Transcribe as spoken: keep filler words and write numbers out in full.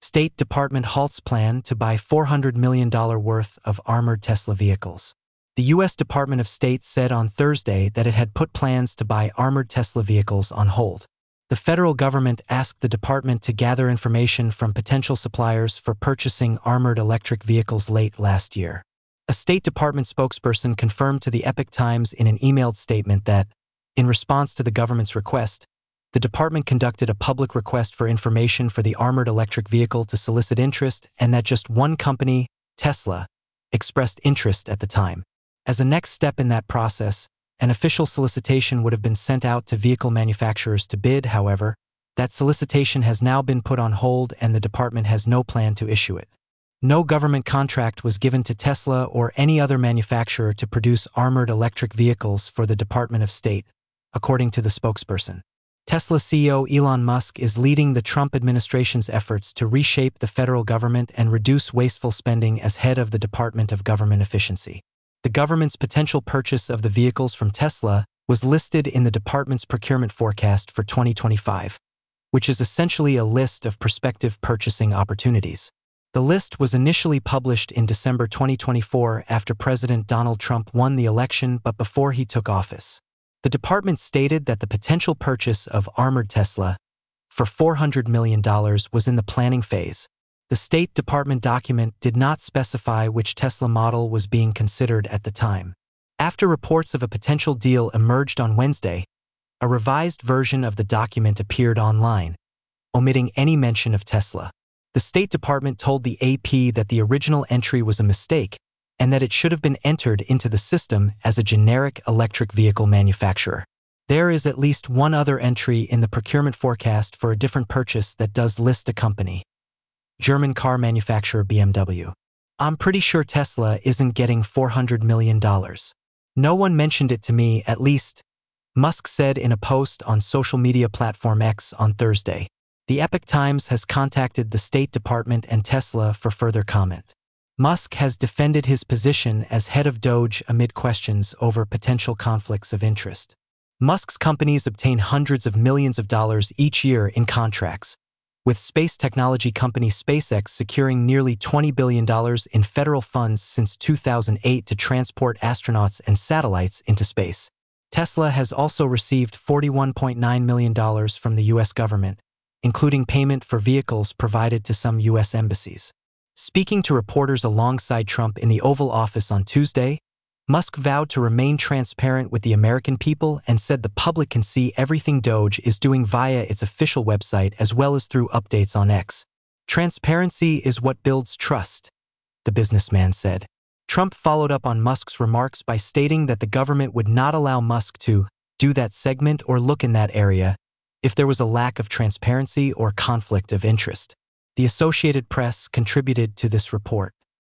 State Department halts plan to buy four hundred million dollars worth of armored Tesla vehicles. The U S Department of State said on Thursday that it had put plans to buy armored Tesla vehicles on hold. The federal government asked the department to gather information from potential suppliers for purchasing armored electric vehicles late last year. A State Department spokesperson confirmed to the Epoch Times in an emailed statement that, in response to the government's request, the department conducted a public request for information for the armored electric vehicle to solicit interest and that just one company, Tesla, expressed interest at the time. As a next step in that process, an official solicitation would have been sent out to vehicle manufacturers to bid. However, that solicitation has now been put on hold and the department has no plan to issue it. No government contract was given to Tesla or any other manufacturer to produce armored electric vehicles for the Department of State, according to the spokesperson. Tesla C E O Elon Musk is leading the Trump administration's efforts to reshape the federal government and reduce wasteful spending as head of the Department of Government Efficiency. The government's potential purchase of the vehicles from Tesla was listed in the department's procurement forecast for twenty twenty-five, which is essentially a list of prospective purchasing opportunities. The list was initially published in December twenty twenty-four after President Donald Trump won the election but before he took office. The department stated that the potential purchase of armored Tesla for four hundred million dollars was in the planning phase. The State Department document did not specify which Tesla model was being considered at the time. After reports of a potential deal emerged on Wednesday, a revised version of the document appeared online, omitting any mention of Tesla. The State Department told the A P that the original entry was a mistake and that it should have been entered into the system as a generic electric vehicle manufacturer. There is at least one other entry in the procurement forecast for a different purchase that does list a company. German car manufacturer B M W. I'm pretty sure Tesla isn't getting four hundred million dollars. No one mentioned it to me, at least, Musk said in a post on social media platform X on Thursday. The Epoch Times has contacted the State Department and Tesla for further comment. Musk has defended his position as head of Doge amid questions over potential conflicts of interest. Musk's companies obtain hundreds of millions of dollars each year in contracts, with space technology company SpaceX securing nearly twenty billion dollars in federal funds since two thousand eight to transport astronauts and satellites into space. Tesla has also received forty-one point nine million dollars from the U S government, including payment for vehicles provided to some U S embassies. Speaking to reporters alongside Trump in the Oval Office on Tuesday, Musk vowed to remain transparent with the American people and said the public can see everything Doge is doing via its official website as well as through updates on X. Transparency is what builds trust, the businessman said. Trump followed up on Musk's remarks by stating that the government would not allow Musk to do that segment or look in that area if there was a lack of transparency or conflict of interest. The Associated Press contributed to this report.